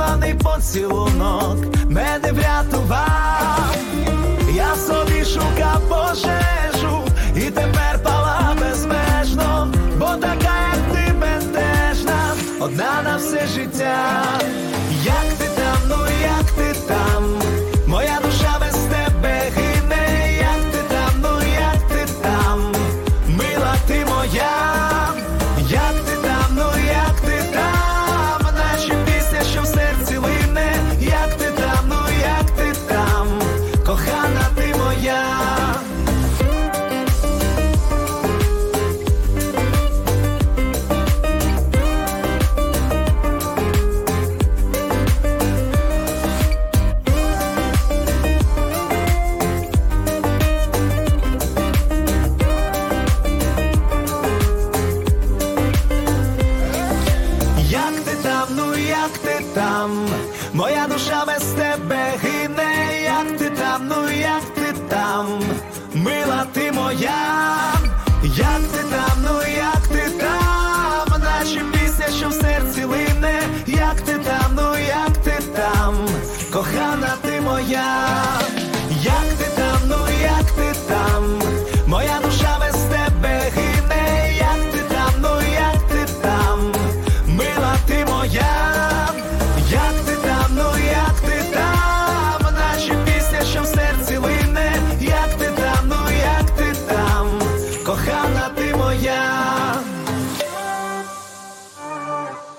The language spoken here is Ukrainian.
коханий поцілунок мене врятував. Я собі шукав пожежу і тепер пала безмежно, бо така, як ти, бездежна, одна на все життя. Як ти там, ну як ти там, моя душа без тебе гине. Як ти там, ну як ти там, мила ти моя. Як ти там, ну як ти там, наче пісня, що в серці лине. Як ти там, ну як ти там, кохана ти моя. Як ти там, ну як ти там, моя душа без тебе гине. Як ти там, ну як ти там, мила ти моя.